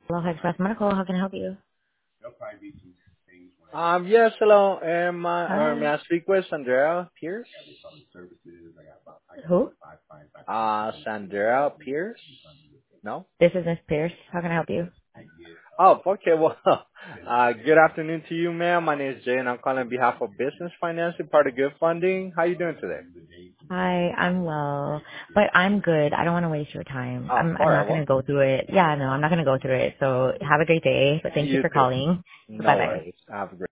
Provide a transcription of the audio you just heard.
Aloha Express Medical. How can I help you? Yes, hello. May Hi. I speak with Sandra Pierce? Who? Sandra Pierce? No? This is Miss Pierce. How can I help you? Oh, okay. Well, good afternoon to you, ma'am. My name is Jay, and I'm calling on behalf of Business Financing, part of Good Funding. How you doing today? Hi, I'm well, but I'm good. I don't want to waste your time. Oh, I'm all right. not going Well, to go through it. Yeah, no, I'm not going to go through it. So have a great day. But thank you you for too. calling. Bye No bye. worries. Have a great